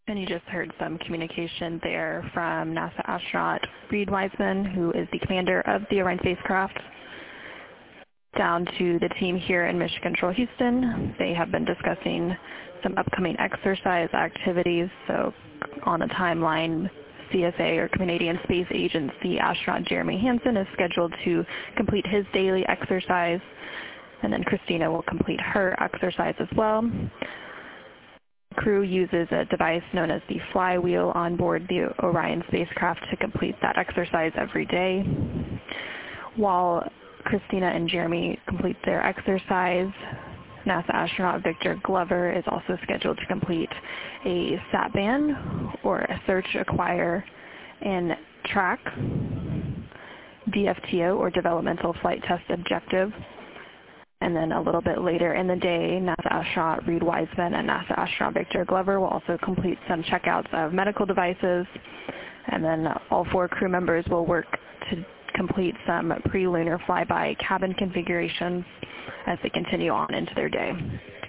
And you just heard some communication there from NASA astronaut Reid Wiseman, who is the commander of the Orion spacecraft, down to the team here in Mission Control Houston. They have been discussing some upcoming exercise activities. So on the timeline, CSA, or Canadian Space Agency astronaut Jeremy Hansen, is scheduled to complete his daily exercise, and then Christina will complete her exercise as well. Crew uses a device known as the flywheel on board the Orion spacecraft to complete that exercise every day. While Christina and Jeremy complete their exercise, NASA astronaut Victor Glover is also scheduled to complete a SATBAN, or a search, acquire, and track DFTO, or developmental flight test objective. And then a little bit later in the day, NASA astronaut Reid Wiseman and NASA astronaut Victor Glover will also complete some checkouts of medical devices. And then all 4 crew members will work to complete some pre-lunar flyby cabin configurations as they continue on into their day.